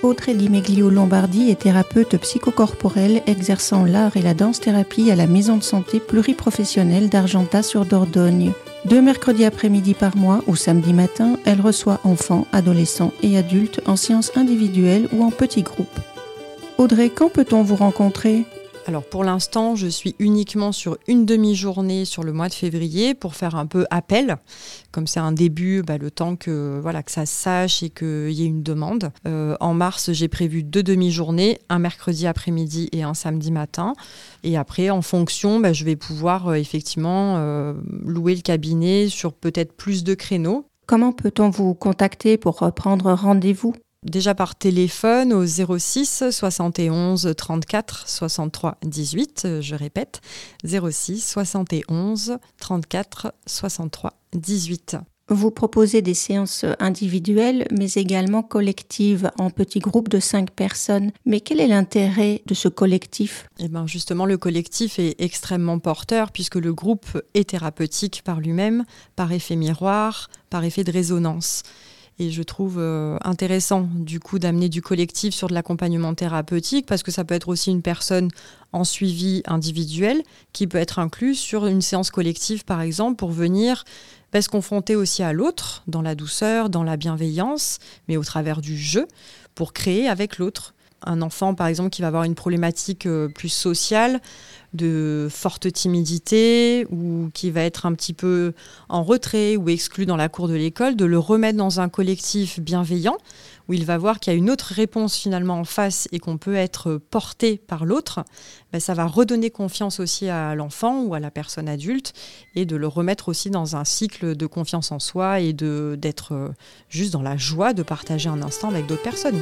Audrey Di Meglio-Lombardi est thérapeute psychocorporelle exerçant l'art et la danse-thérapie à la maison de santé pluriprofessionnelle d'Argentat-sur-Dordogne. 2 mercredis après-midi par mois ou samedi matin, elle reçoit enfants, adolescents et adultes en séance individuelle ou en petits groupes. Audrey, quand peut-on vous rencontrer ? Alors pour l'instant, je suis uniquement sur une demi-journée sur le mois de février pour faire un peu appel. Comme c'est un début, le temps que ça se sache et qu'il y ait une demande. En mars, j'ai prévu 2 demi-journées, un mercredi après-midi et un samedi matin. Et après, en fonction, je vais pouvoir effectivement louer le cabinet sur peut-être plus de créneaux. Comment peut-on vous contacter pour prendre rendez-vous ? Déjà par téléphone au 06 71 34 63 18, je répète, 06 71 34 63 18. Vous proposez des séances individuelles, mais également collectives, en petits groupes de 5 personnes. Mais quel est l'intérêt de ce collectif ? Justement, le collectif est extrêmement porteur puisque le groupe est thérapeutique par lui-même, par effet miroir, par effet de résonance. Et je trouve intéressant du coup d'amener du collectif sur de l'accompagnement thérapeutique parce que ça peut être aussi une personne en suivi individuel qui peut être inclus sur une séance collective par exemple pour venir se confronter aussi à l'autre dans la douceur, dans la bienveillance, mais au travers du jeu pour créer avec l'autre. Un enfant, par exemple, qui va avoir une problématique plus sociale, de forte timidité, ou qui va être un petit peu en retrait ou exclu dans la cour de l'école, de le remettre dans un collectif bienveillant, où il va voir qu'il y a une autre réponse finalement en face et qu'on peut être porté par l'autre, ça va redonner confiance aussi à l'enfant ou à la personne adulte, et de le remettre aussi dans un cycle de confiance en soi et d'être juste dans la joie de partager un instant avec d'autres personnes.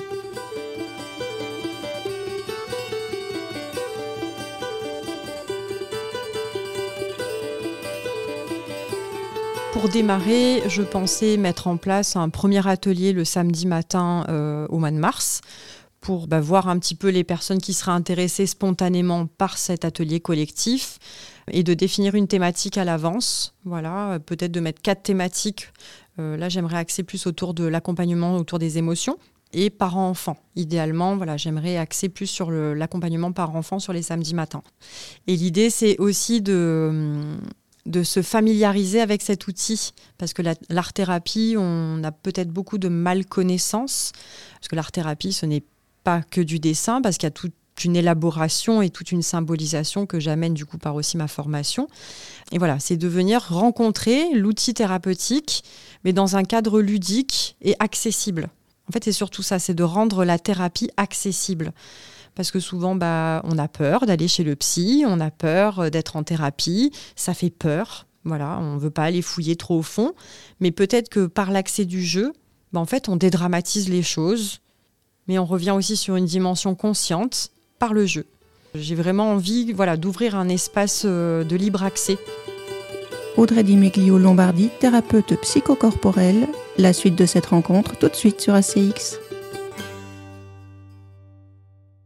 Pour démarrer, je pensais mettre en place un premier atelier le samedi matin au mois de mars pour voir un petit peu les personnes qui seraient intéressées spontanément par cet atelier collectif et de définir une thématique à l'avance. Voilà, peut-être de mettre 4 thématiques. Là, j'aimerais axer plus autour de l'accompagnement, autour des émotions. Et parents-enfants. Idéalement, j'aimerais axer plus sur l'accompagnement parents-enfants sur les samedis matins. Et l'idée, c'est aussi de se familiariser avec cet outil. Parce que l'art-thérapie, on a peut-être beaucoup de mal-connaissance. Parce que l'art-thérapie, ce n'est pas que du dessin, parce qu'il y a toute une élaboration et toute une symbolisation que j'amène du coup par aussi ma formation. Et voilà, c'est de venir rencontrer l'outil thérapeutique, mais dans un cadre ludique et accessible. En fait, c'est surtout ça, c'est de rendre la thérapie accessible. Parce que souvent, on a peur d'aller chez le psy, on a peur d'être en thérapie, ça fait peur. Voilà, on ne veut pas aller fouiller trop au fond. Mais peut-être que par l'accès du jeu, en fait, on dédramatise les choses, mais on revient aussi sur une dimension consciente par le jeu. J'ai vraiment envie d'ouvrir un espace de libre accès. Audrey Di Meglio-Lombardi, thérapeute psychocorporelle. La suite de cette rencontre tout de suite sur ACX.